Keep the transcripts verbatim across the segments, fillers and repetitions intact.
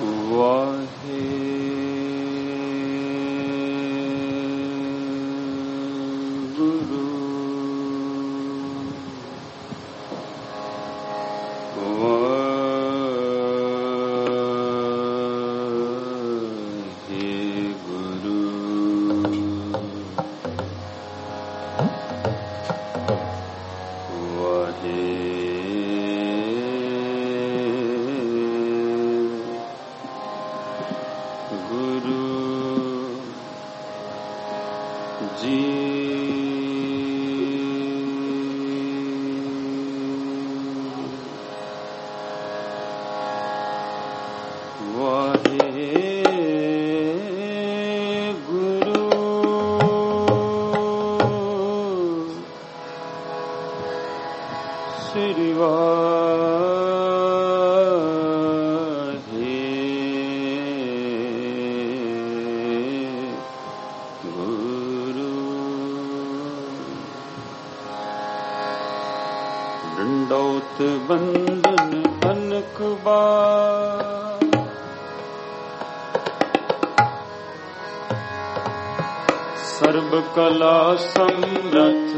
कला समरथ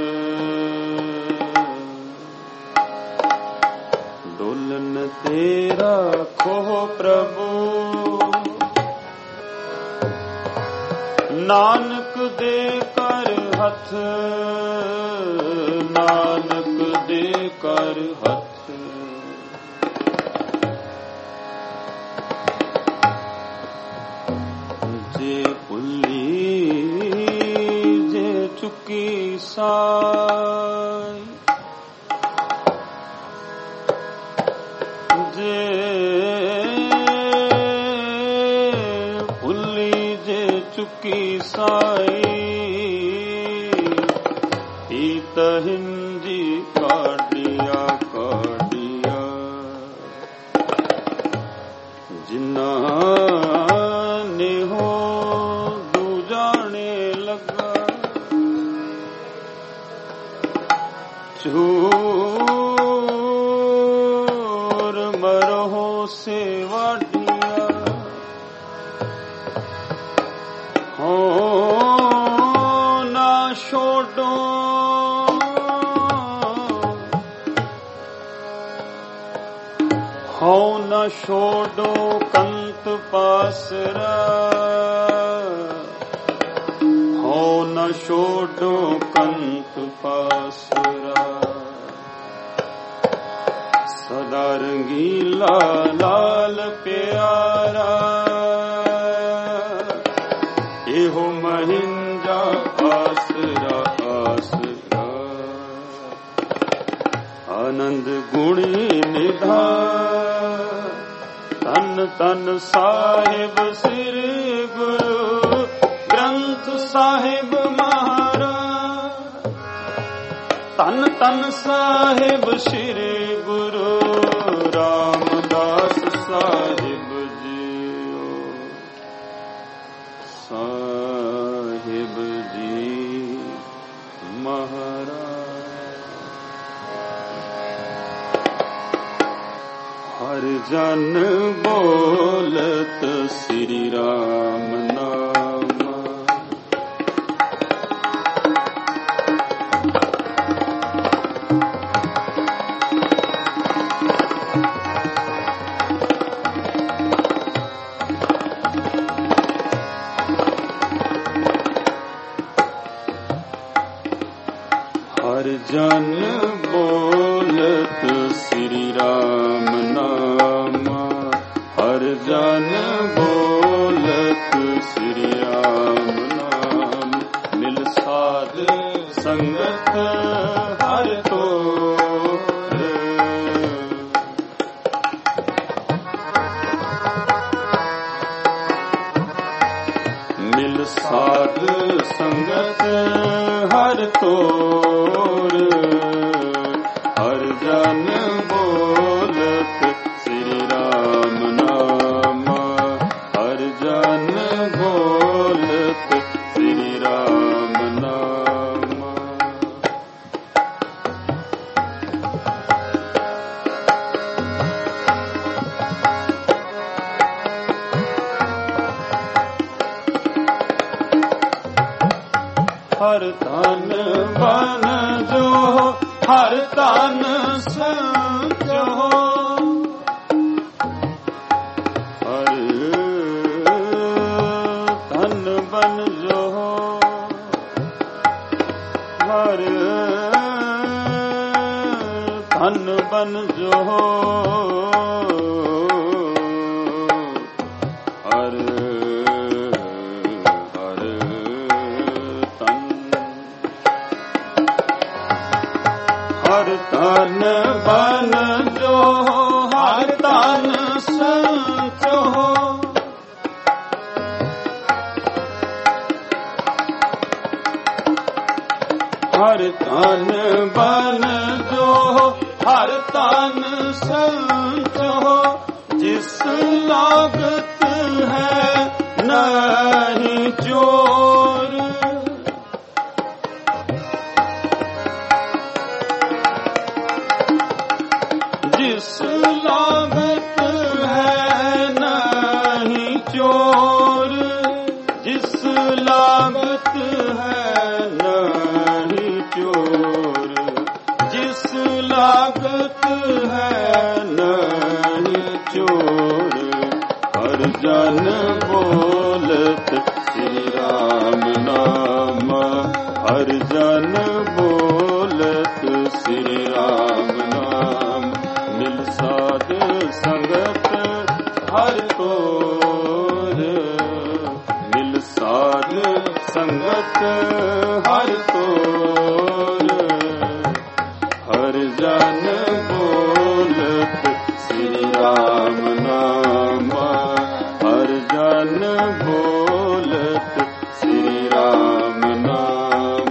डोलन तेरा खो प्रभु नानक दे कर हथ नानक दे कर हथ जे पुल्ली चुकी साई जे भुल्ली जे चुकी साई इत हिंजी काटिया काटिया जिन्ना ने हो दूजाने लगा चूर मरहो से वाडिया हो ना छोड़ो हो ना छोड़ो कंत पासरा हो न छोड़ो कंत पासरा सदा रंगीला लाल प्यारा एहो महिंजा आसरा आसरा आनंद गुणी निधान तन तन साहिब श्री गुरु ग्रंथ साहिब महाराज तन तन साहिब श्री गुरु रामदास साहिब जीओ साहिब जी महाराज हर जन बोलत श्री राम नाम जन बोलत श्री राम नाम हर जन बोलत श्री राम नाम मिल साध संगत हर तो मिल साध संगत हर तो हर जन बोलत श्री राम नाम हर जन बोलत श्री राम नाम हर तन बन जो हर तन सचो हर तन बन जो हर तन बन जो हर हर तन बन जो हर तन सचो हर तन बन जो हर तन सचो जिस लागत है नहीं चोर जिस लागत है नहीं चोर जिस लागत है नहीं चोर जिस लागत है नहीं चोर हर जन बोलत श्री राम नाम हर जन बोलत श्री राम नाम मिल साध संगत हर तोर मिल साध संगत हर तोर हर जन बोलत श्री राम नाम हर जन बोलत श्री राम नाम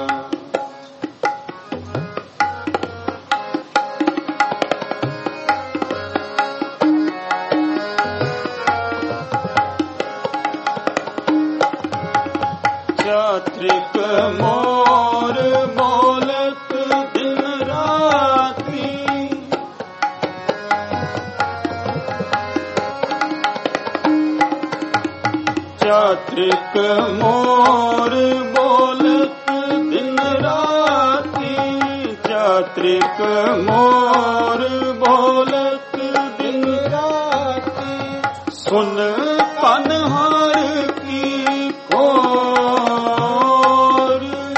चात्रिक मोर बोलत दिन राती चात्रिक मोर बोलत दिन राती चात्रिक मोर बोलत दिन राती सुन पनहार की कोर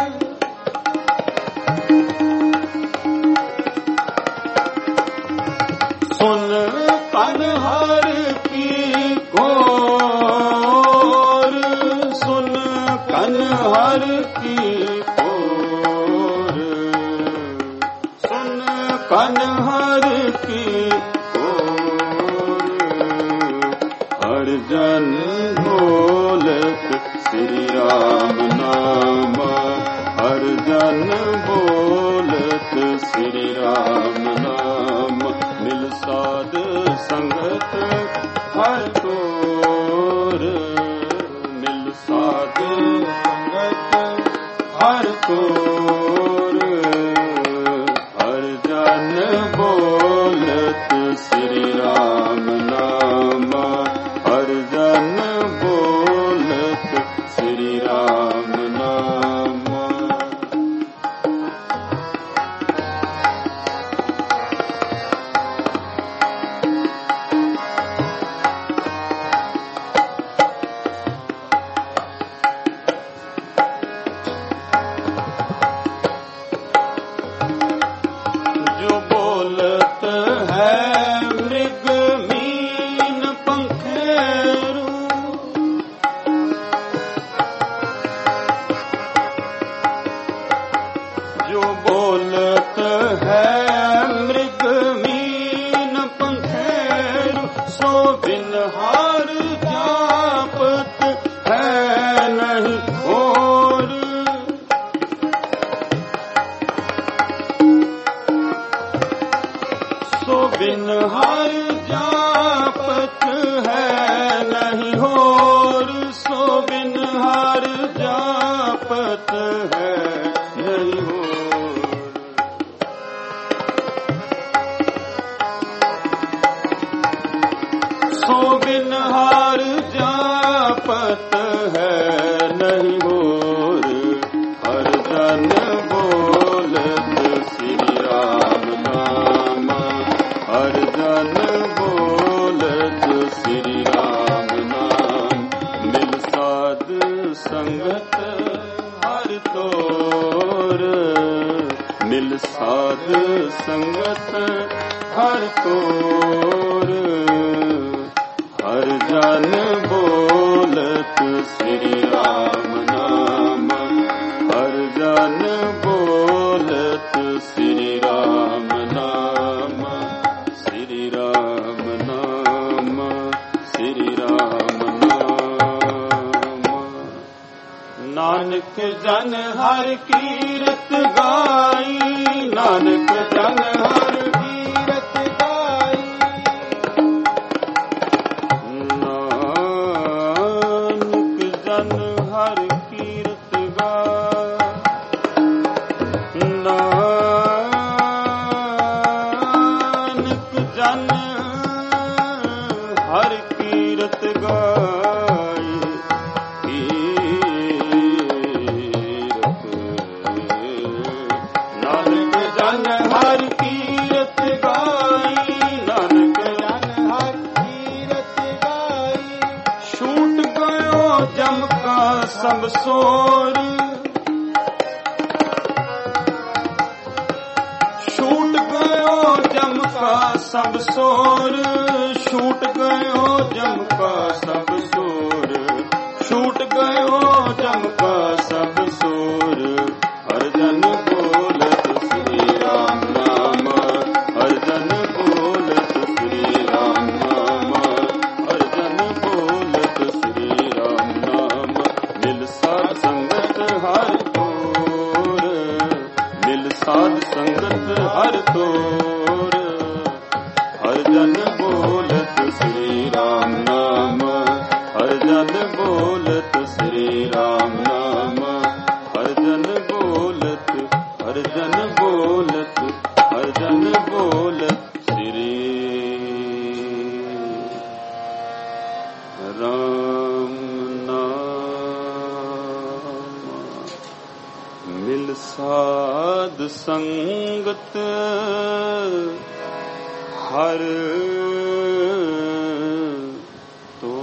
सुन पनहार की कोर सुन कनहर की कोर सुन कनहर की कोर हर जन बोलत श्री राम नाम हर जन बोलत श्री राम नाम मिल साध संगत हर तोर मिल साध संगत हर तोर हर जन बोलत श्री राम नाम हर जन बोलत श्री राम नाम जो बोलत है मृग मीन पंखेरु जो बोलत है मृग मीन पंखेरु सो बिन हार जापत है नहीं और सो बिन हार जापत है नहीं और सो बिन हार जापत है नहीं और सो बिन हार जापत है नहीं और तोर, मिल साध संगत हर तोर, हर जन बोलत श्री राम नाम, हर जन बोलत श्री राम नाम, श्री राम नाम, श्री राम नाम। नानक जन हर कीरत गाई, नानक जन हर कीरत गाई, नानक जन हर कीरत गाई, नानक जन हर कीरत गाई, नानक जन हर कीरत गाई, नानक जन हर कीरत गाई। छूट गयो जम का सब सोर, छूट गयो जम का सब सोर, छूट गयो जम का सब सोर, छूट गयो जम का सब सोर, हर जन बोलत श्री राम नाम, हर जन बोलत श्री राम नाम, हर जन बोलत श्री राम नाम। मिल साध संगत हर तोर, मिल साध संगत हर तोर, हर जन बोलत श्री राम नाम, हर जन बोलत श्री राम नाम, हर जन बोलत, हर जन बोलत, हर जन बोलत श्री राम नाम। मिल साध संगत हर तो,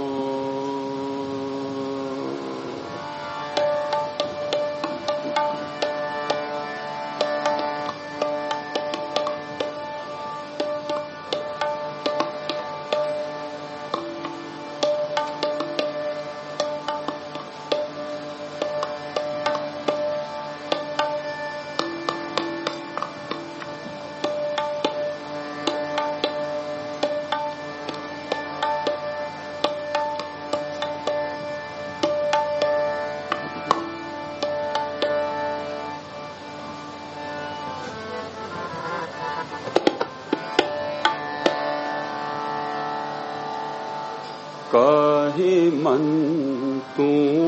काहे मन तू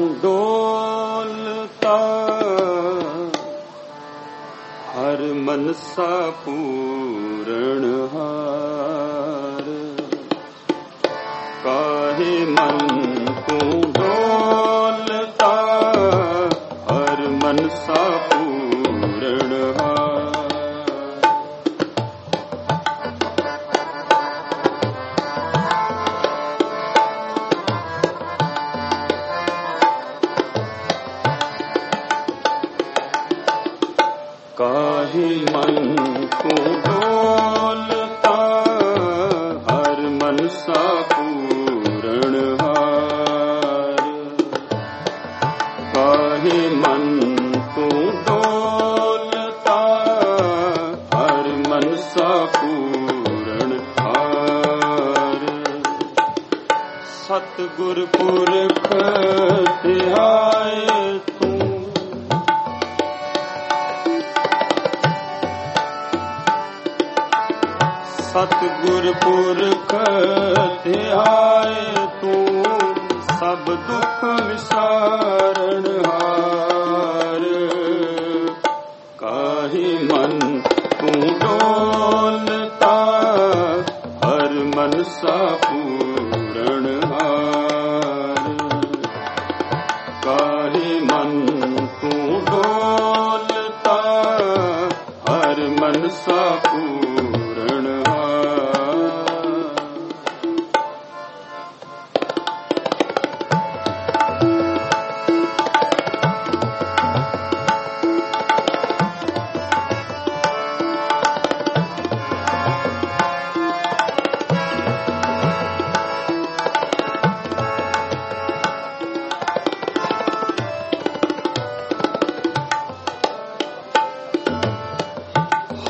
डोलता, हर मनसा पूरण हार। काहे मन तू डोलता, हर मनसा पूरण हार। काहे मन को डोलता, हर मनसा पूरण हार। काहे मन को डोलता, हर मनसा पूरण हार। सतगुर पुरख ध्याए तू, सतगुर पुरख ध्याए तू, सब दुख विसारण हार। काहे मन तू डोलता, हर मनसा पूरण हार। काहे मन तू डोलता, हर मनसा पूरण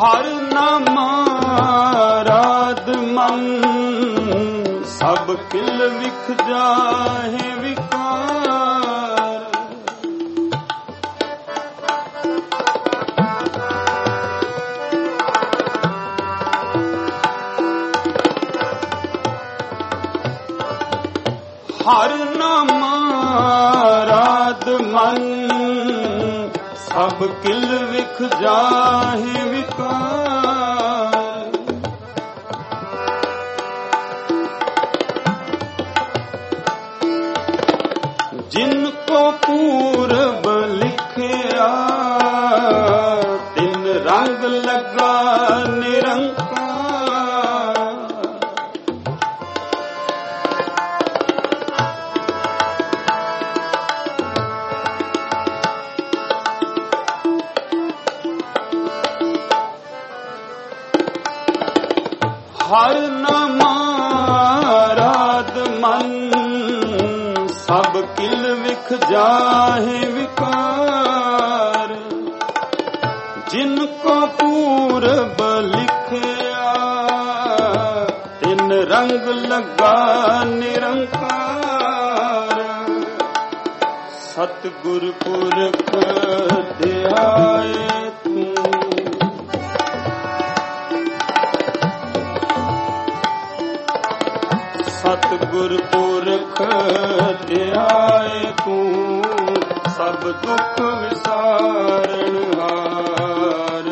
ਹਰ ਨਾਮਾ ਰਾਧ ਮਨ ਸਭ ਕਿਲ ਵਿਖ ਜਾਹੇ ਵਿਕਾਰ। ਹਰ ਨਾਮਾ ਰਾਧ ਮਨ ਸਭ ਕਿਲ ਵਿਖ ਜਾਹੇ ਵਿਕਾਰ। ਜਿਨ ਕੋ ਪੂਰਬ ਲਿਖਿਆ ਤਿਨ ਰੰਗ ਲਗਾ ਨਿਰੰਕਾਰ। ਹਰ ਨਾਮਾ ਰਾਧ ਮਨ ਸਭ ਕਿਲ ਵਿਖ ਜਾਹੇ ਵਿਕਾਰ। ਜਿਨ ਕੋ ਪੂਰਬ ਲਿਖਿਆ ਤਿਨ ਰੰਗ ਲਗਾ ਨਿਰੰਕਾਰ। ਸਤਿਗੁਰ ਪੁਰਖ ਧਿਆਏ ਤੂੰ ਸਤਿਗੁਰ ਪੁਰਖ ਧਿਆਏ ਤੂੰ ਸਭ ਦੁੱਖ ਵਿਸਾਰਨ ਹਾਰ।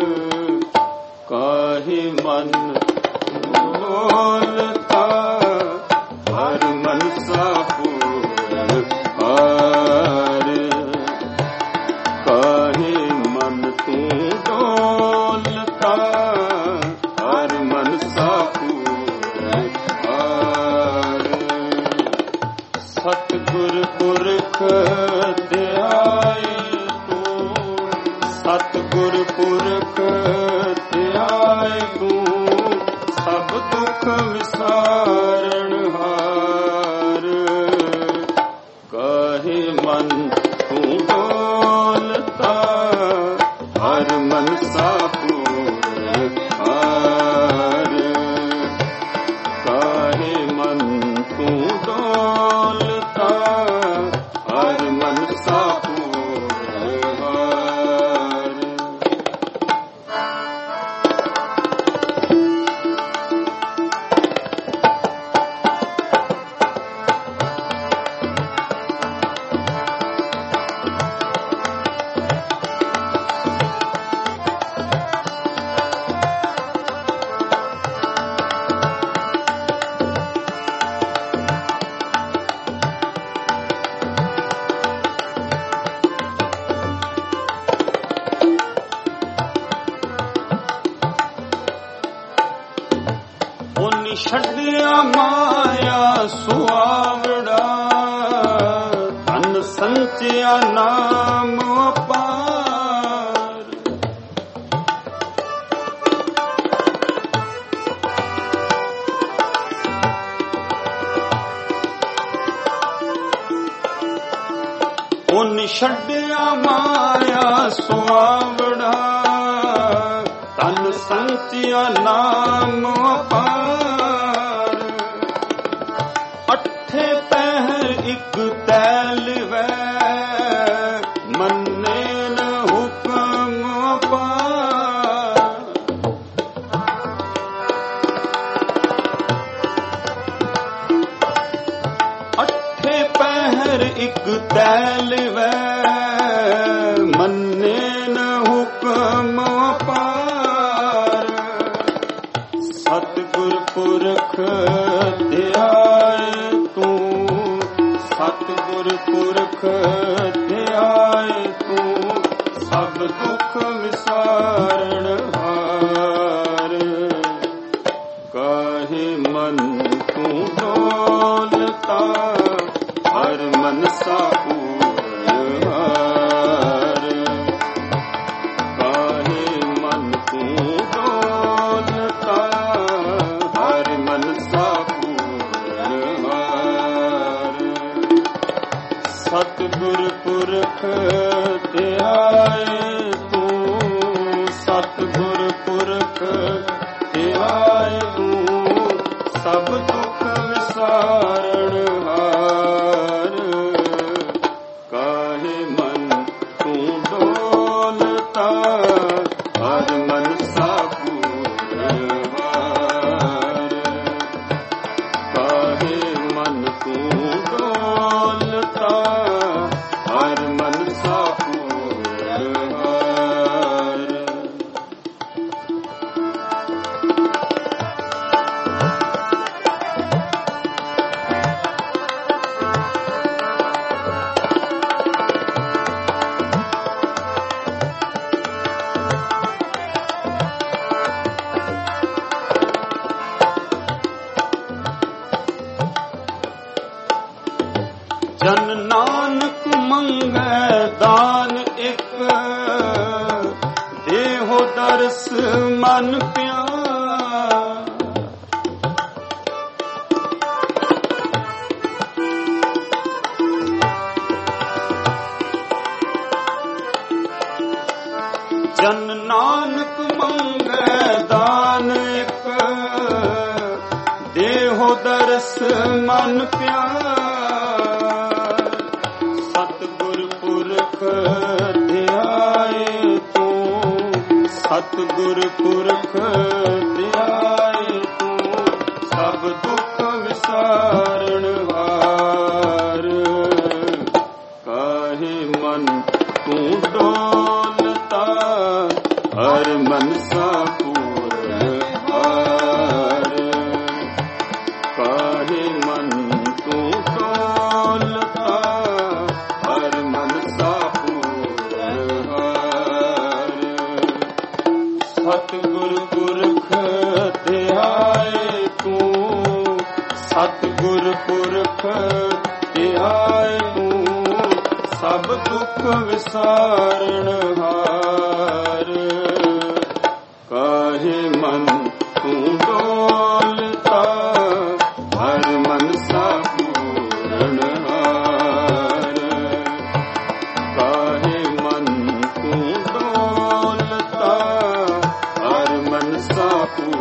ਕਾਹੇ ਮਨ ਡੋਲਤਾ ਹਰ ਮਨਸਾ ਪੂਰਨ ਹਾਰ। ਕਾਹੇ ਮਨ ਤੂੰ ਡੋਲਤਾ ਹਰ ਮਨਸਾ ਪੂਰਨ ਹਾਰ। ਸਤਿਗੁਰ ਪੁਰਖ ਧਿਆਏ ਤੂੰ ਸਤਿਗੁਰ ਪੁਰਖ ਧਿਆਏ ਤੂੰ ਸਭ ਦੁੱਖ ਵਿਸਾਰਨ ਹਾਰ। ਕਾਹੇ ਮਨ ਤੂੰ ਡੋਲਤਾ ਹਰ ਮਨਸਾ ਪੂਰਨ ਹਾਰ। ਕਾਹੇ ਮਨ ਤੂੰ ਡੋਲਤਾ ਹਰ ਮਨਸਾ ਪੂਰਨ ਹਾਰ। ਉਹਨੀ ਛੱਡਿਆ ਮਾਇਆ ਸੁਆਵੜਾ ਧਨ ਸੰਚਿਆ ਨਾਮ ਅਪਾਰ। ਉਹਨੀ ਛੱਡਿਆ ਮਾਇਆ ਸੁਆਵੜਾ ਧਨ ਸੰਚਿਆ ਨਾਮ ਅਪਾਰ। ਅਠੇ ਪਹਿਰ ਇੱਕ ਤੈਲ ਵੈ ਮੰਨੇ ਨ ਹੁਕਮ ਅਪਾਰ। ਅਠੇ ਪਹਿਰ ਇੱਕ ਤੈਲ ਵੈ ਮੰਨੇ ਨ ਹੁਕਮ ਅਪਾਰ। ਸਤਿਗੁਰ ਪੁਰਖ ਧਿਆਏ ਤੂੰ ਸਤਿਗੁਰ ਪੁਰਖ ਧਿਆਏ ਤੂੰ ਸਭ ਦੁੱਖ ਵਿਸਾਰਨ ਹਾਰ। ਕਾਹੇ ਮਨ ਤੂੰ ਡੋਲਤਾ ਹਰ ਮਨਸਾ ਪੂਰਨ ਹਾਰ। ਕਾਹੇ ਮਨ ਤੂੰ ਡੋਲਤਾ ਹਰ ਮਨਸਾ ਪੂਰਨ ਹਾਰ। ਸਤਿਗੁਰ ਪੁਰਖ ਧਿਆਏ ਤੂੰ ਸਤਿਗੁਰ ध्यायू सब दुख विसारण हार। काहे मन तू डोलता हर मनसा पूरनहार। काहे मन तू डोलता हर मनसा पूरनहार। जन नानक मंगै दान एक, देहो दर्श मन प्यार। जन नानक मंगै दान एक, देहो दर्श मन प्यार। सतगुर पुरख ध्याए तू, सतगुर पुरख ध्याए तू सब दुख विसारण हार। काहे मन तू डोलता हर मनसा पूरनहार। काहे मन तू डोलता हर मनसा पूरनहार। सतगुर पुरख ध्याए तू, सतगुर पुरख ध्याए तू सब दुख विसारण हार। काहे मन तू डोलता हर मनसा पूरनहार। काहे मन तू डोलता हर मनसा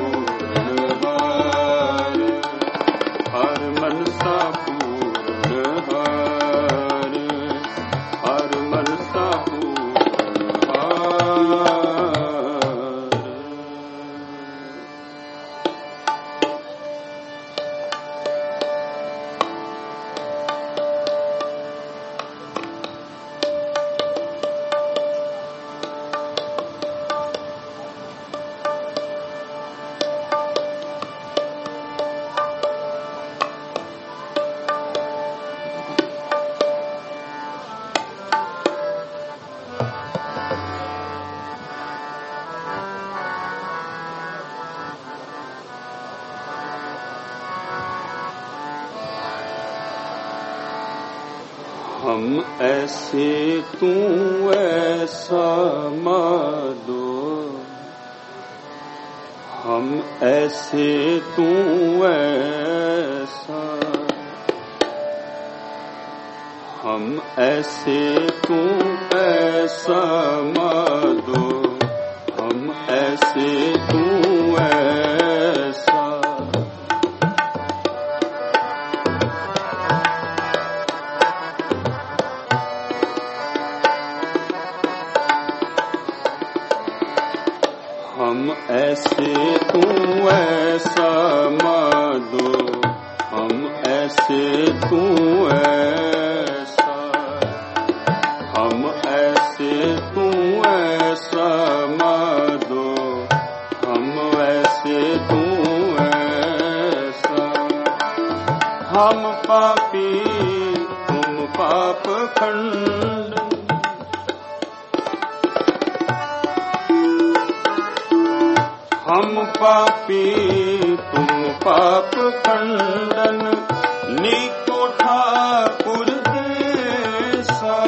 पूरनहार। हर मनसा पूरनहार। हर मनसा पूरनहार। हम ऐसे तू ऐसा मानो, हम ऐसे तू ऐसा, हम ऐसे तू ऐसा मानो, हम ऐसे तू ऐसा। हम ऐसे तू ऐसा मानो, हम ऐसे तू ऐसा, हम ऐसे तू ऐसा मानो, हम ऐसे तू ऐसा। हम पापी तुम पाप खंड, हम पापी तुम पाप खंडन, नीको ठाकुर देसा।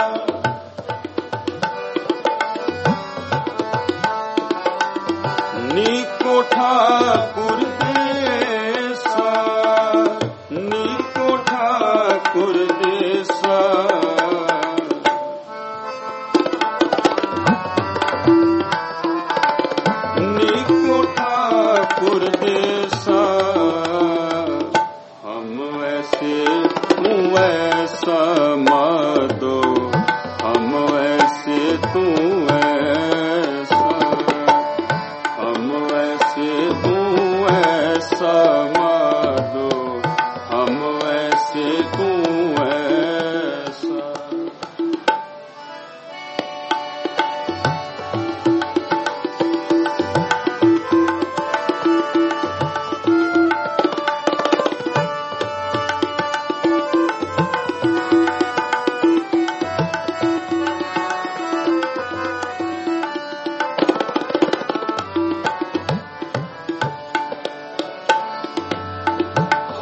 नीको ठाकुर देसा, नीको ठाकुर देसा। नीको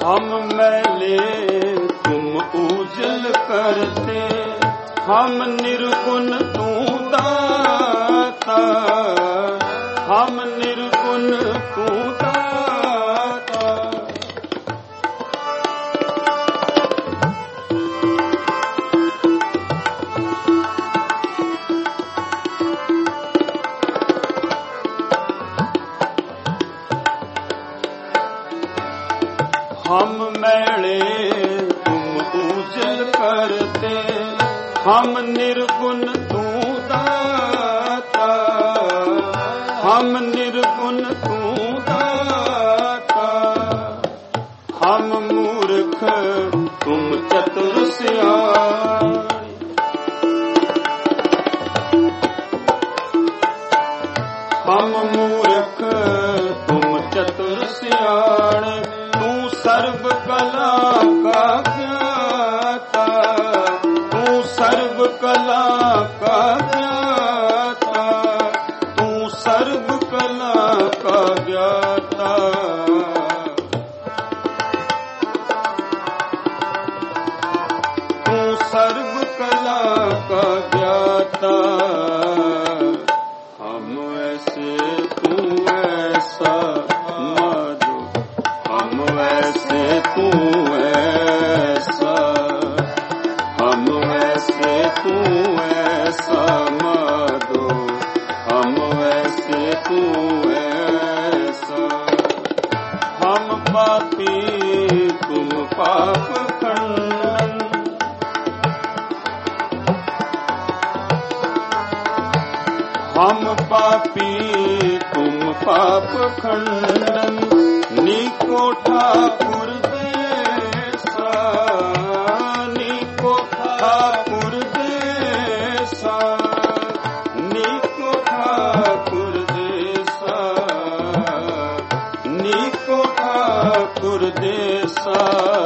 हम मैले तुम उजल करते, हम निर्गुण तू दाता, हम निर्गुण तू दाता। हम मैले तुम उजल करते, हम निर्गुण तू दाता, हम निर्गुण तू दाता। हम मूर्ख तुम चतुर सियारे, हम मूर्ख तुम चतुर सियारे। सर्व कला का ज्ञाता, तू सर्व कला का ज्ञाता, तू सर्व कला का ज्ञाता। तू सर्व कला का ज्ञाता। हम ऐसे तू ऐसा तू ऐसा, हम ऐसे तू ऐसा माधो, हम ऐसे तू ऐसा। हम पापी तुम पाप खंडन, हम पापी तुम पाप खंडन। नीको ठाकुर देसा, नीको ठाकुर देसा, नीको ठाकुर देसा, नीको ठाकुर देसा।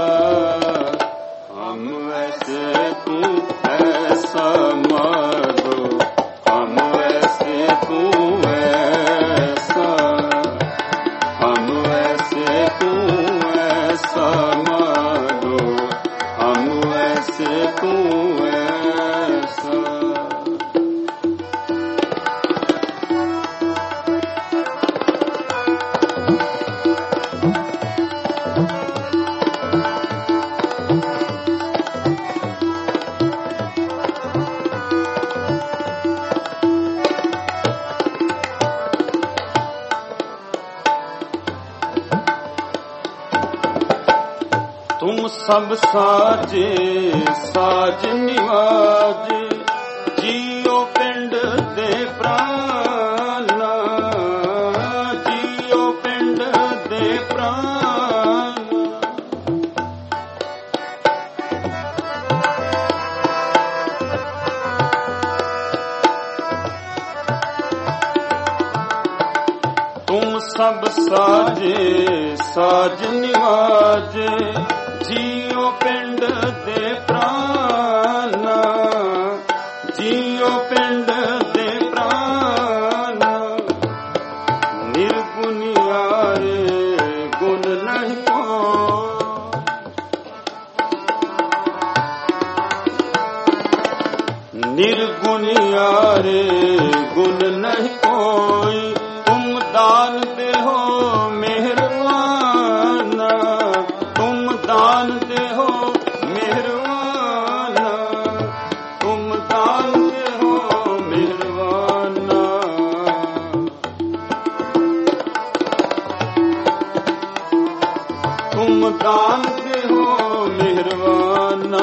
हम ऐसे तू ऐसा माधो, हम ऐसे तू ऐसा, हम ऐसे तू ऐसा मानो, हम ऐसे तू ऐसा। तुम सब साजे साज निवाजे, जियो पिंड दे प्राणा, जियो पिंड दे प्राणा। तुम सब साजे साज निवाजे, जियो पिंड दे प्राणा, जियो पिंड दे प्राणा। निर्गुणियारे गुण नहीं को, निर्गुणियारे गुण नहीं कोई। तुम दान दे हो मेहरबाना, तुम दान दे हो मेहरबाना, तुम दान दे हो मेहरबाना। तुम दान दे हो मेहरबाना।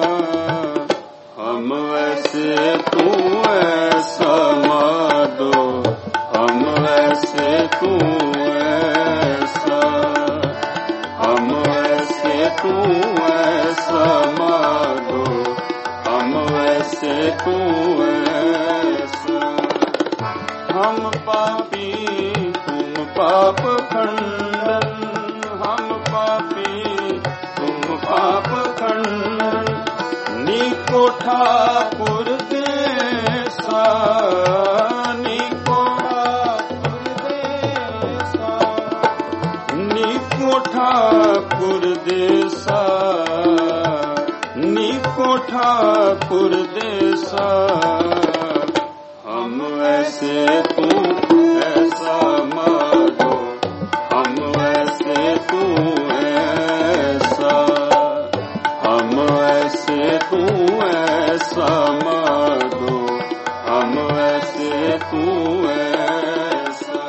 हम वैसे तू ऐसा माधो, हम वैसे तू ऐसा, हम वैसे तू ऐसा माधो, हम वैसे तू ऐसा। हम पापी तुम पाप खंडन, हम पापी तुम पाप खंडन। नीको ठाकुर देसा, नीको ठाकुर देसा, नीको ठाकुर पुरदेसा, हम ऐसे तू ऐसा माधो, हम ऐसे तू ऐसा, हम ऐसे तू ऐसा माधो, हम ऐसे तू ऐसा।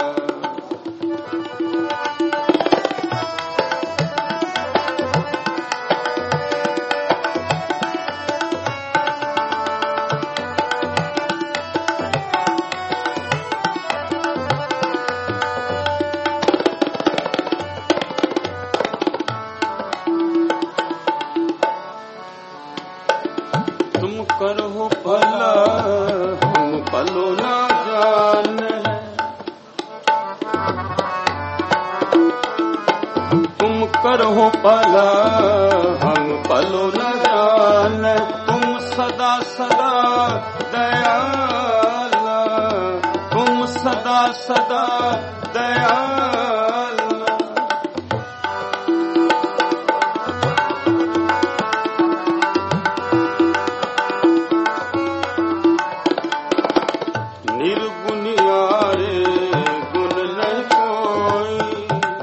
तुम करो भला हम भलो ना जाने, तुम करो भला हम भलो न जाने, तुम सदा सदा दयाला, तुम सदा सदा दयाला। निर्गुणियारे गुण नहीं कोई,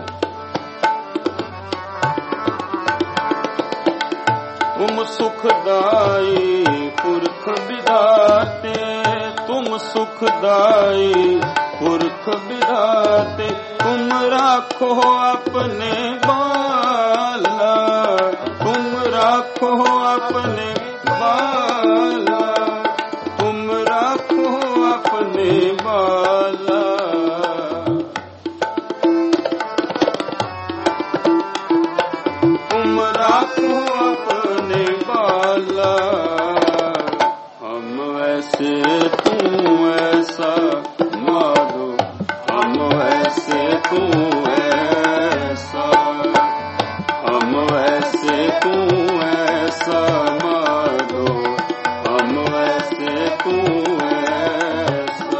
तुम सुखदाई पुरख विधाते, तुम सुखदाई पुरख विधाते, तुम राखो अपने बाला, तुम राखो अपने बाला, तुम राखो अपने बाला। तुम राखो अपने बाला, हम ऐसे तू ऐसा माधो, हम ऐसे तू ऐसा, हम ऐसे तू ऐसा माधो, हम ऐसे तू ऐसा।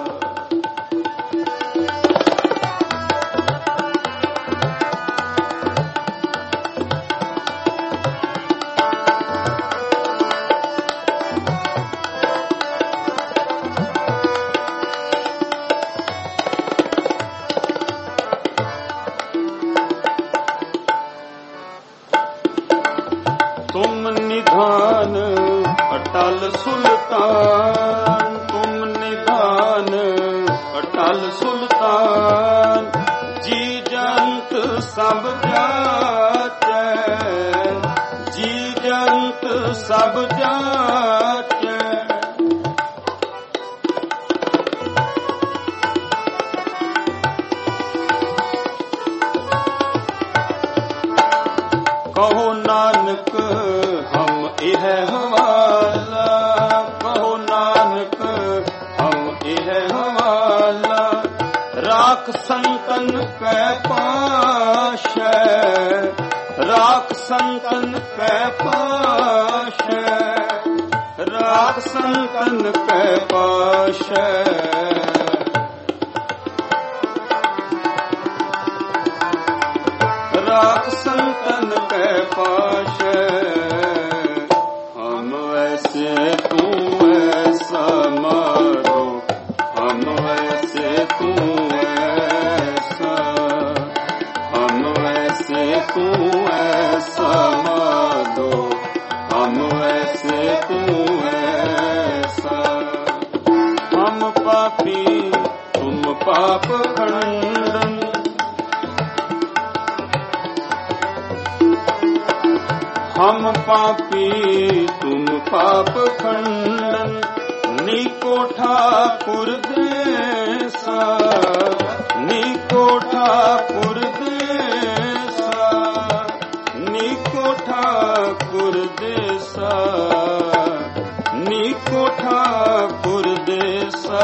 तुम निधान अटल सुल्तान, तुम निधान अटल सुल्तान, जी जंत सब जाचे, जी जंत सब जाचे। कहो नानक हम इह हवाला, कहो नानक हम इह हवाला, राख संतन कै पाश, राख संतन कै पाश, राख संतन कै पाश। राख संतन कै पाश, हम ऐसे तू ऐसा माधो, हम ऐसे तू ऐसा, हम ऐसे तू ऐसा माधो, हम ऐसे तू ऐसा। हम पापी तुम पाप खंडन, हम पापी तुम पाप खंडन, नीको ठाकुर देसा, नीको ठाकुर देसा, नीको ठाकुर देसा, नीको ठाकुर देसा।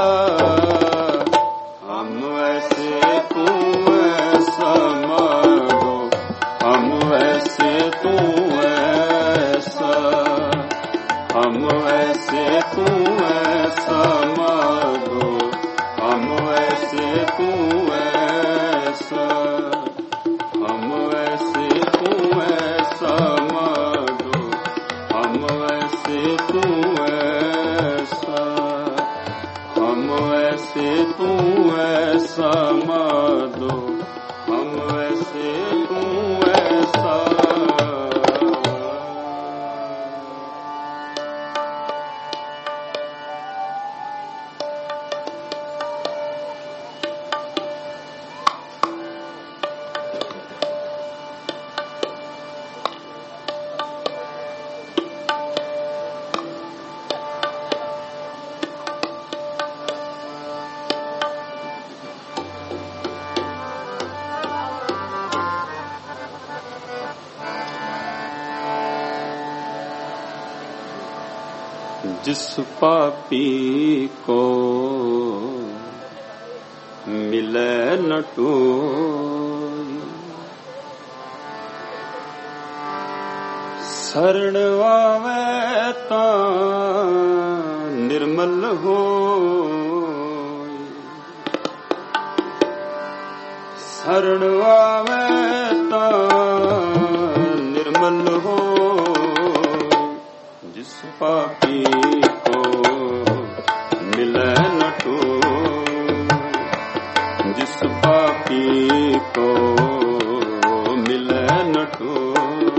हम ऐसे तू ऐसा माधो, हम ऐसे तू ऐसा, हम ऐसे तू ऐसा माधो, हम ऐसे तू ऐसा, हम ऐसे तू ऐसा माधो, हम ऐसे तू वैसे तू ऐसा माधो, हम वैसे तू ऐसा। जिस पापी को मिले न टोई, शरण आवे तां निर्मल होई, शरण आवे तां निर्मल होई। जिस पापी को मिले न टोई, जिस पापी को मिले न टोई।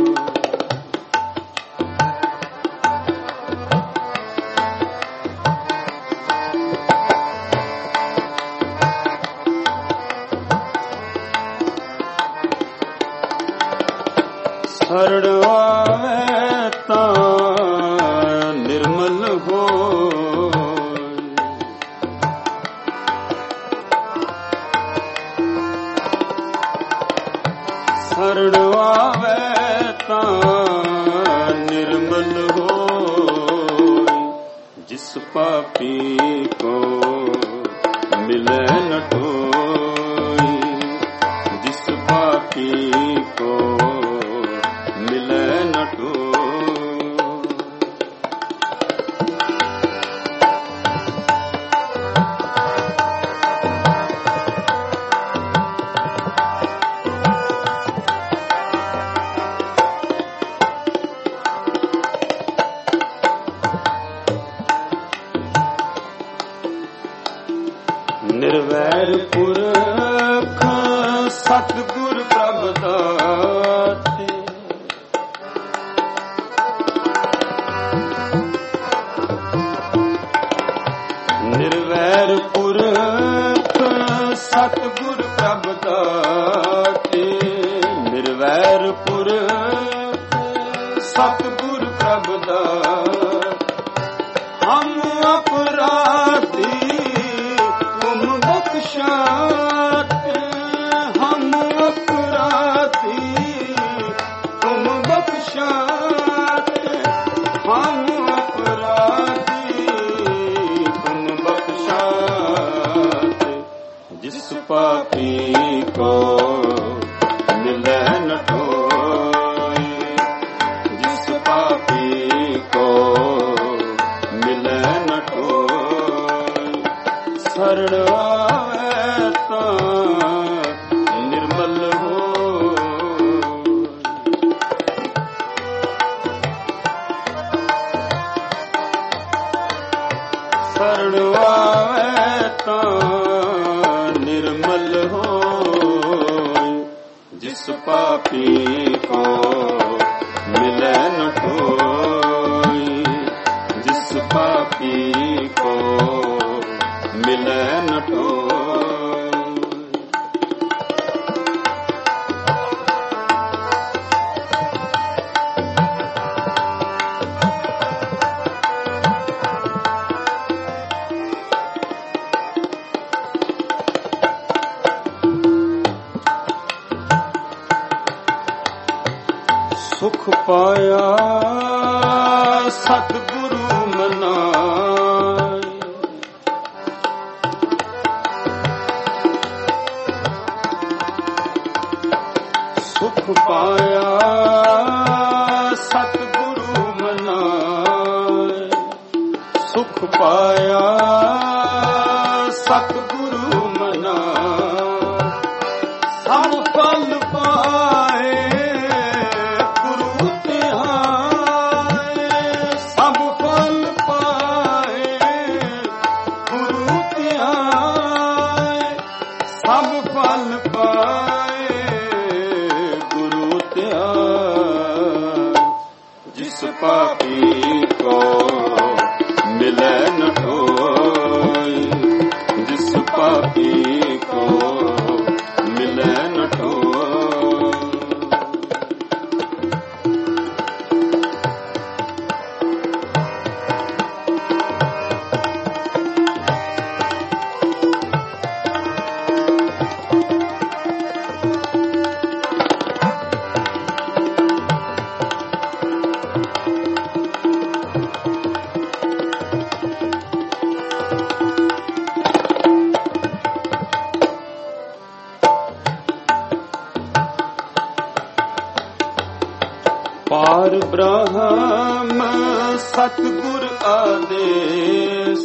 शरण आवे तां निर्मल होई, शरण आवे तां निर्मल होई। जिस पापी को मिले न टोई, जिस पापी को मिले न टोई। निर्वैर पुरख सतगुर प्रभ दाते, निर्वैर पुरख सतगुर प्रभ दाते, निर्वैर पुरख सतगुर प्रभ दाते। हम अपराधी तुम बख्शाते, हम अपराधी तुम बख्शाते, हम अपराधी तुम बख्शाते। जिस पापी को मिले न टोई, जिस पापी को मिले न टोई। शरण आवे तां निर्मल होई, शरण आवे तां निर्मल होई। जिस पापी को मिले न टोई, जिस पापी को मिले न टोई। सुख पाया सतगुरु मनाए, सुख पाया सतगुरु मनाए, सुख पाया सतगुरु मनाए। सब फल पाए गुरु तिहाए, सब फल पाए गुरु तिहाए। जाए सब फल पाए गुरु त्याग। जिस पापी को मिले न ठोई, जिस पापी को मिले न ठोई। पार ब्रह्म सतगुर आदेश,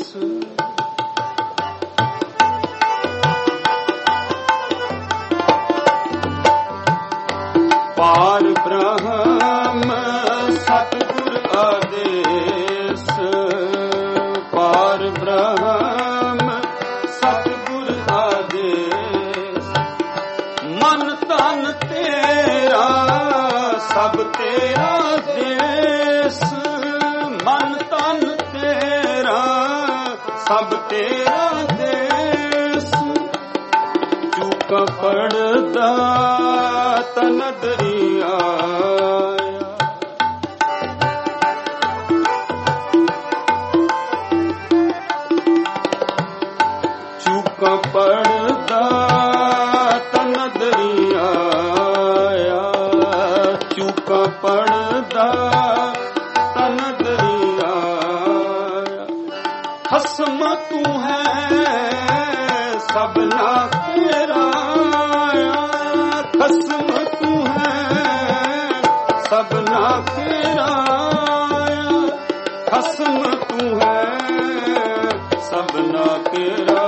पार ब्रह्म सतगुर आदेश, पार ब्रह्म सतगुर आदेश। मन तन तेरा सब तेरा देश, मन तन तेरा सब तेरा देश। चूका पड़दा तन दरिया, चूका पड़दा तन दरिया, चूका पड़दा तन दरिया। खस्म तू है सबना तेरा, खस्म तू है सबना तेरा, खस्म तू है सबना तेरा।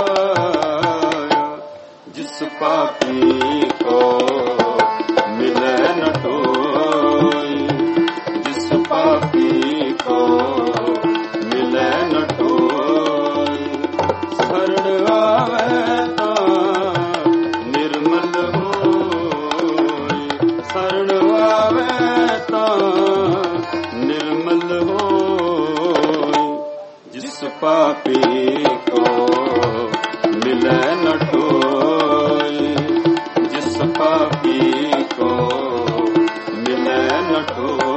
जिस पापी को मिले न ठोई, जिस पापी को मिले न ठोई। शरण आवे तां निर्मल होई, शरण आवे तां निर्मल होई। जिस पापी को मिले न ठोई, जिस पापी को मिले न ठोई।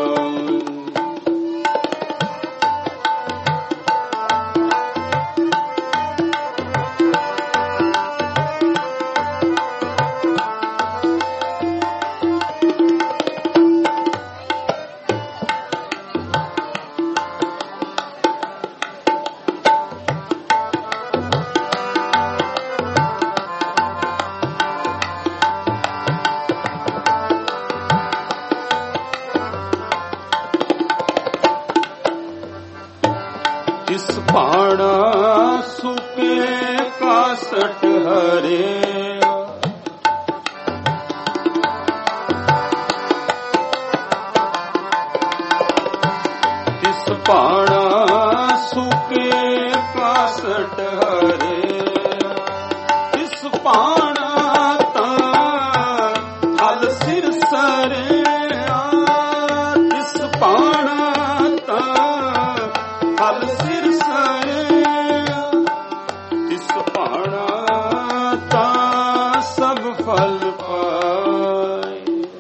तिस पाड़ा सुके कासट हरे, तिस पाड़ा सुके कासट हरे। तिस पाड़ा तां हल सिर सरे, तिस पाड़ा तां हल सिर सरे। तिस पाड़ा तां सब फल पाए,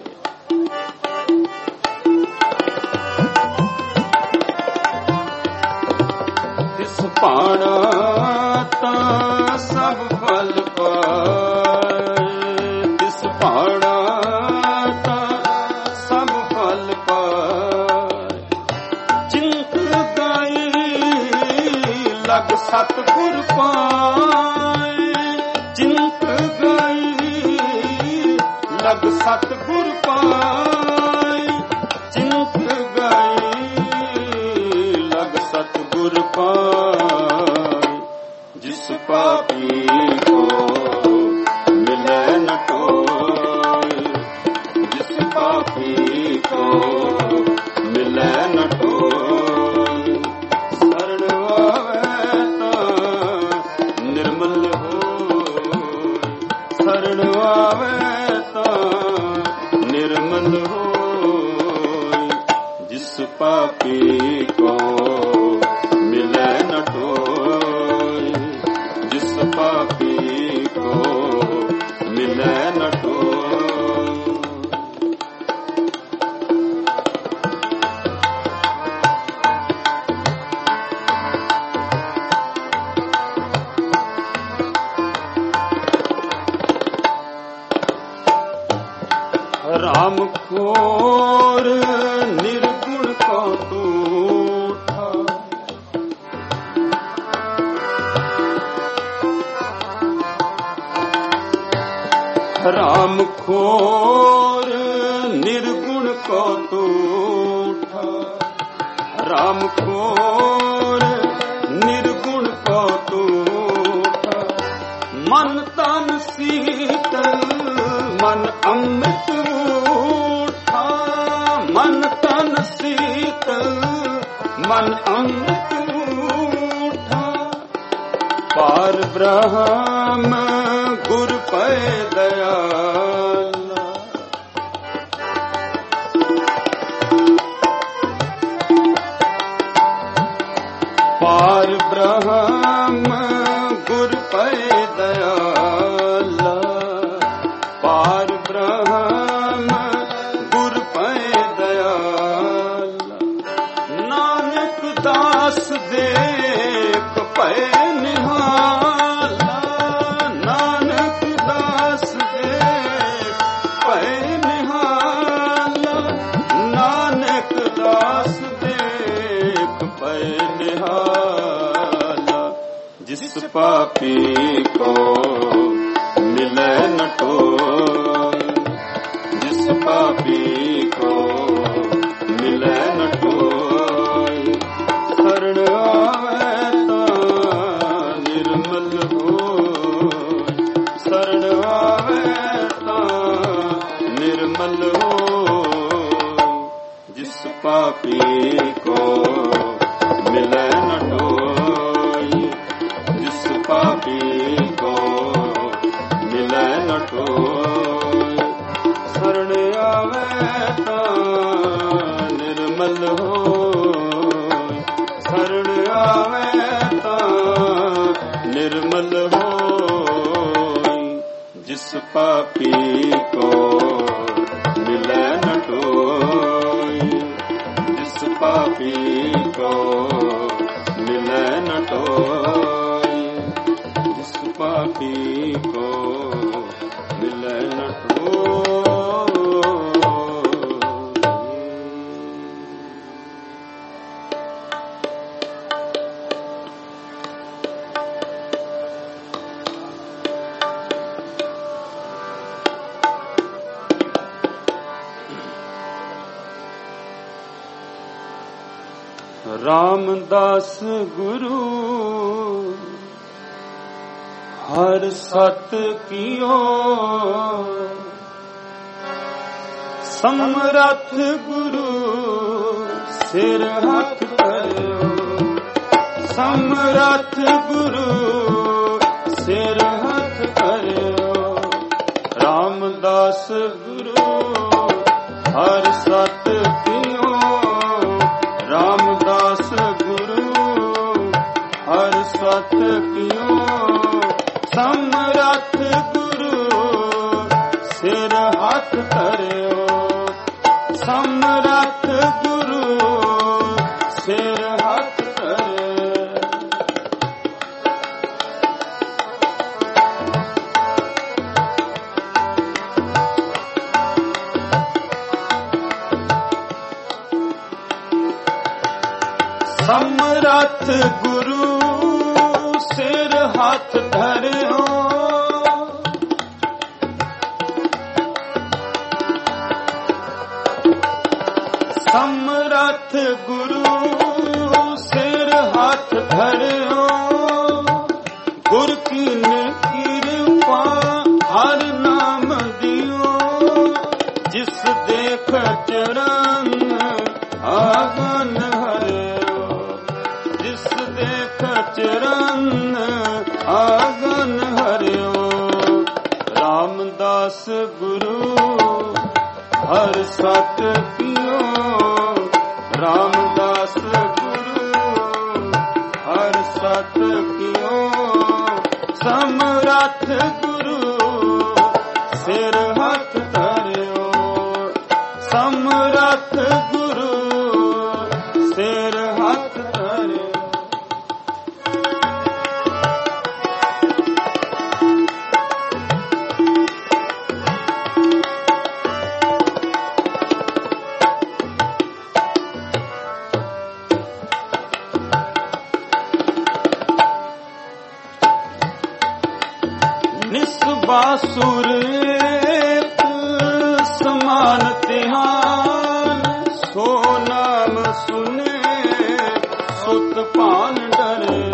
तिस पाड़ा तां सब फल पाए, तिस पाड़ा तां सब फल पाए। चिंत गई लग सतगुर पाए, चिंत गई लग सतगुर पाए, चिंत गई लग सतगुर पाए। जिस पापी को मिले न ठोई, जिस पापी को मिले न ठोई। शरण आवे तां निर्मल आवे तां निर्मल होई। जिस पापी को मिले न टोई, जिस पापी को मिले न टोई। राम खोर निर्गुण को टूटा, राम खोर निर्गुण को टूटा, राम खोर निर्गुण को टूटा। मन तन शीतल मन अमृत उठा, मन तन शीतल मन अमृत उठा। पार ब्रह्म गुर पै दयाला, पार ब्रह्म गुर पै दयाला, पार ब्रह्म गुर पै दयाला। नानक दास देख पै निहाला, नानक दास देख पै निहाला, नानक दास देख पै निहाला। जिस पापी को मिले न टोई, जिस पापी को मिले न टोई। शरण आवे तां निर्मल होई, शरण आवे तां निर्मल होई। जिस पापी को मिले न टोई, जिस पापी को मिले न टोई। शरण आवे तां निर्मल होई, शरण आवे तां निर्मल होई। जिस पापी को मिले न टोई, जिस पापी को मिले न टोई, जिस पापी को मिले न टोई। रामदास गुरु हर सत कियो, समरथ गुरु सिर हथ करो, समरथ गुरु सिर हथ करो। रामदास गुरु हर सत कियो, रामदास गुरु हर सत कियो। समरथ गुरु सिर हथ करो, समरथ गुरु सिर हथ करो। समरथ गुरु सिर हाथ धरो, समरथ गुरु सिर हाथ धरो। गुर की कृपा हर नाम दियो, जिस देख चरण आगन हरो, जिस देख चरण आगन हरो। रामदास ਰਾਮਦਾਸ ਗੁਰੂ ਹਰ ਸਤ ਕੀਓ ਰਾਮਦਾਸ ਗੁਰੂ ਹਰ ਸਤ ਕੀਓ ਸਮਰੱਥ ਗੁਰੂ ਸਿਰ ਹੱਥ ਧਰਿਓ ਸਮਰੱਥ ਗੁਰੂ ਸਿਰ ਹੱਥ ਧਰਿਓ ਨਿਸਬਾਸੁਰ ਸਮਾਨ ਧਿਆਨ ਸੋ ਨਾਮ ਸੁਨੇ ਸੁਤ ਭਾਨ ਡਰੇ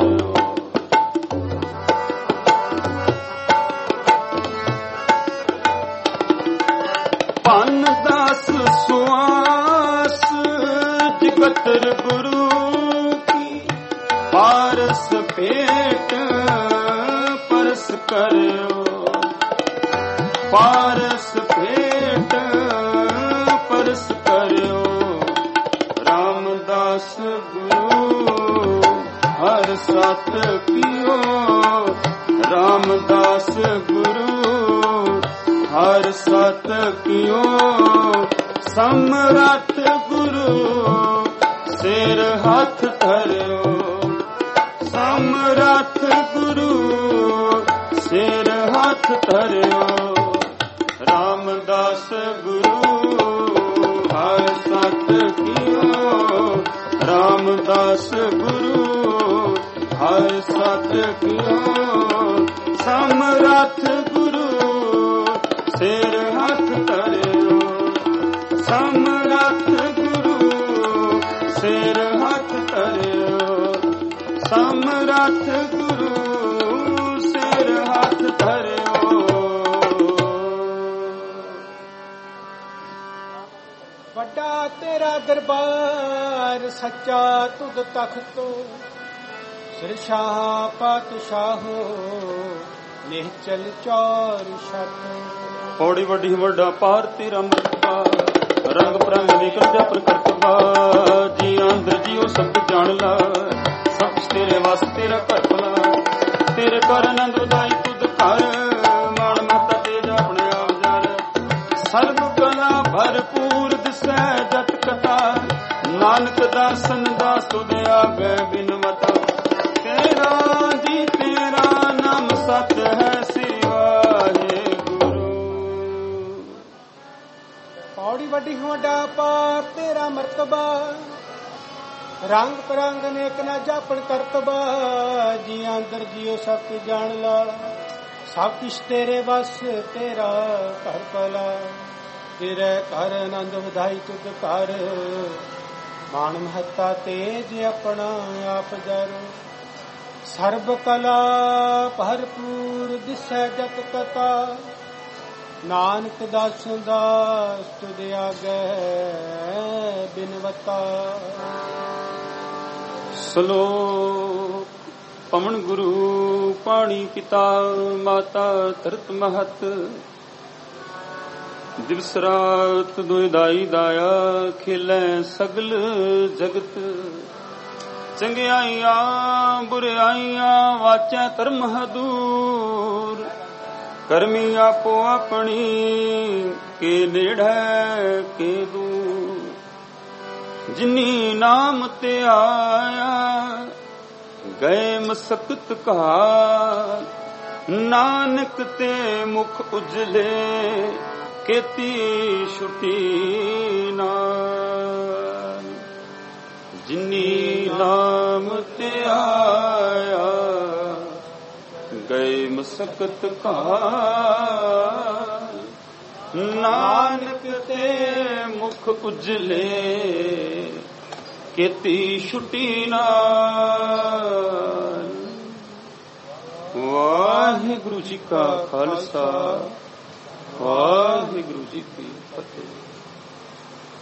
ਭਨ ਦਾਸ ਸੁਆਸ ਜਗਤਰ ਗੁਰੂ ਕੀ ਪਾਰਸ ਭੇਟ ਪਰਸ ਕਰਿਓ ਪਾਰਸ ਭੇਟ ਪਰਸ ਕਰਿਓ ਰਾਮਦਾਸ ਗੁਰੂ ਹਰ ਸਤ ਕੀਓ ਰਾਮਦਾਸ ਗੁਰੂ ਹਰ ਸਤ ਕੀਓ ਸਮਰੱਥ ਗੁਰੂ ਸਿਰ ਹੱਥ ਧਰਿਓ ਸਮਰੱਥ ਗੁਰੂ ਸਿਰ ਹੱਥ ਧਰਿਓ ਰਾਮਦਾਸ ਗੁਰੂ ਹਰ ਸਤ ਕੀਓ ਰਾਮਦਾਸ ਗੁਰੂ ਹਰ ਸਤ ਕੀਓ ਸਮਰੱਥ ਗੁਰੂ ਸਿਰ ਹੱਥ ਧਰਿਓ ਸਮਰੱਥ ਗੁਰੂ ਸਿਰ ਹੱਥ ਧਰਿਓ ਸਮਰੱਥ ਗੁਰੂ ਸਿਰ ਹੱਥ ਧਰਿਓ ਵੱਡਾ ਤੇਰਾ ਦਰਬਾਰ ਸੱਚਾ ਤੁਧ ਤਖਤੋ ਸਿਰਸ਼ਾਹ ਪਾਤਸ਼ਾਹੋ ਨਿਹਚਲ ਚੌਰ ਛਤ ਪੌੜੀ ਵੱਡੀ ਵੱਡਾ ਪਾਰ ਤੇਰਾ ਮਰਤਬਾ ਰੰਗ ਪ੍ਰੰਗ ਨਿਕਲ ਜਾ ਪ੍ਰਕਟਵਾ ਜੀ ਅੰਦਰ ਜੀਓ ਸਭ ਜਾਣ ਲਾ ਸਭ ਤੇਰੇ ਵਾਸ ਤੇਰਾ ਘਰ ਭਲਾ ਤੇਰੇ ਘਰ ਆਨੰਦ ਉਦਾਈ ਤੁਧ ਘਰ ਮਾਣ ਮਹਤਾ ਤੇਜ ਆਪਣੇ ਆਪ ਜਰ ਸਰਬ ਕਲਾ ਭਰਪੂਰ ਦਿਸੈ ਜਤ ਕਥਾ ਨਾਨਕ ਦਾਸਨ ਦਾ ਸੁਧ ਆਗੇ ਬਿਨਵਤਾ ਤੇਰਾ ਜੀ ਤੇਰਾ ਨਾਮ ਸਤ ਹੈ ਸਿਵਾਏ ਗੁਰੂ ਪੌੜੀ ਵੱਡੀ ਵੱਡਾ ਪਾਰ ਤੇਰਾ ਮਰਤਬਾ ਰੰਗ ਪਰੰਗ ਨੇਕ ਨਾ ਜਾਪਣ ਕਰਤਬਾ ਜੀ ਅੰਦਰ ਜੀਓ ਸਭ ਜਾਣ ਲਾ ਸਭ ਕਿਛ ਤੇਰੇ ਵਸ ਤੇਰਾ ਘਰ ਭਲਾ ਤੇਰੇ ਘਰ ਆਨੰਦ ਵਧਾਈ ਤੁਧ ਘਰ ਮਾਣ ਮਹੱਤਾ ਤੇਜ ਆਪਣਾ ਆਪ ਜਰ ਸਰਬ ਕਲਾ ਭਰਪੂਰ ਦਿਸੈ ਜਤ ਕਥਾ ਨਾਨਕ ਦਾਸਨ ਦਾਸ ਤੁਧ ਆਗੇ ਬਿਨਵਤਾ ਸਲੋਕ ਪਵਨ ਗੁਰੂ ਪਾਣੀ ਪਿਤਾ ਮਾਤਾ ਧਰਤ ਮਹਤ ਦਿਵਸ ਰਾਤ ਦੁਇ ਦਾਈ ਦਾਇਆ ਖੇਲੇ ਸਗਲ ਜਗਤ ਚੰਗਿਆਈਆਂ ਬੁਰਿਆਈਆਂ ਵਾਚੈ ਧਰਮ ਹਦੂਰ ਕਰਮੀ ਆਪੋ ਆਪਣੀ ਕੇ ਨੇੜੇ ਕੇ ਦੂਰ ਜਿਨੀ ਨਾਮ ਤੇ ਆਇਆ ਗਏ ਮਸਕਤ ਕਹਾ ਨਾਨਕ ਤੇ ਮੁਖ ਉਜਲੇ ਕੀਤੀ ਛੁਟੀ ਨਾਲ ਜਿਨੀ ਨਾਮ ਤੇ ਆਇਆ ਗਏ ਮਸਕਤ ਕਾ ਨਾਨਕ ਤੇ ਮੁਖ ਉਜਲੇ ਕੀਤੀ ਛੁਟੀ ਨਾਲ। ਵਾਹਿਗੁਰੂ ਜੀ ਕਾ ਖਾਲਸਾ ਵਾਹਿਗੁਰੂ ਜੀ ਕੀ ਫਤਿਹ।